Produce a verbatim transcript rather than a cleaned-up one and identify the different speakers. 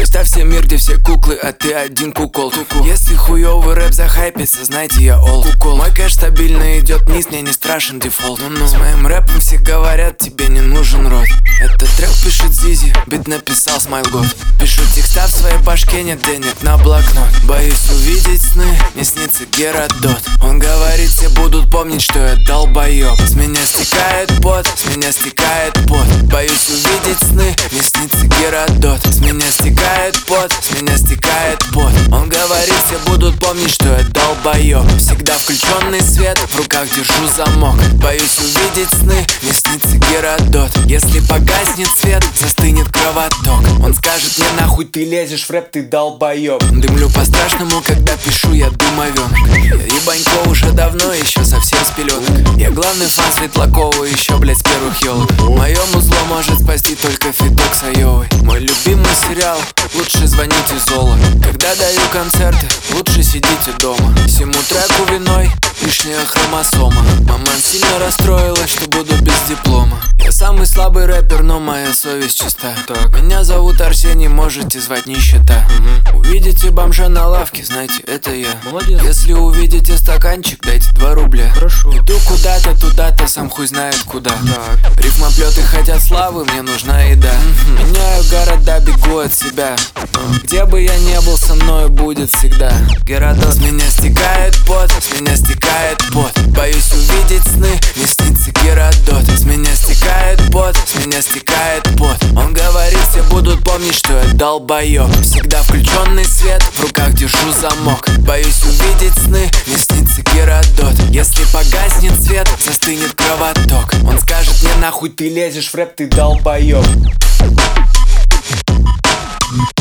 Speaker 1: Представь себе мир, где все куклы, а ты один кукол. Ку-ку. Если хуёвый рэп захайпится, знайте, я ол. Кукол. Мой кэш стабильно идет вниз, мне не страшен дефолт. Ну-ну. С моим рэпом все говорят, тебе не нужен рот. Этот трек пишет Зизи, бит написал Смайлгот. Пишу текста в своей башке, нет денег на блокнот. Боюсь увидеть сны, не снится Геродот. Он говорит, все будут помнить, что я долбоёб. С меня стекает пот, с меня стекает пот. Боюсь увидеть сны, не снится Геродот. С меня стекает пот, с меня стекает пот. Он говорит, все будут помнить, что я долбоёб. Всегда включенный свет, в руках держу замок. Боюсь увидеть сны, не снится Геродот. Если погаснет свет, застынет кровоток. Он скажет мне, нахуй ты лезешь в рэп, ты долбоёб. Дымлю по-страшному, когда пишу, я думовёнок. Я ебанько уже давно, еще совсем с пеленок. Я главный фан Светлакова, еще, блядь, с первых елок. Мое музло может спасти только фиток с Айовой. Мой любимый сериал, лучше звоните Зола. Когда даю концерты, лучше сидите дома. Всему треку виной лишняя хромосома. Мама сильно расстроилась, что буду без диплома. Я самый слабый рэпер, но моя совесть чиста. Так. Меня зовут Арсений, можете звать нищета. Угу. Увидите бомжа на лавке, знайте, это я. Молодец. Если увидите стаканчик, дайте два рубля. Хорошо. Иду куда-то, туда-то, сам хуй знает куда. Так. Рифмоплеты хотят славы, мне нужна еда. Угу. Меняю города, бегу от себя. uh. Где бы я не был, со мной будет всегда Геродот. С меня стекает пот, с меня стекает пот. Боюсь увидеть сны, не снится Геродот. С меня стекает пот, с меня стекает пот. Он говорит, все будут помнить, что я долбоёб. Всегда включенный свет, в руках держу замок. Боюсь увидеть сны, не снится Геродот. Если погаснет свет, застынет кровоток. Он скажет мне, нахуй ты лезешь в рэп, ты долбоёб.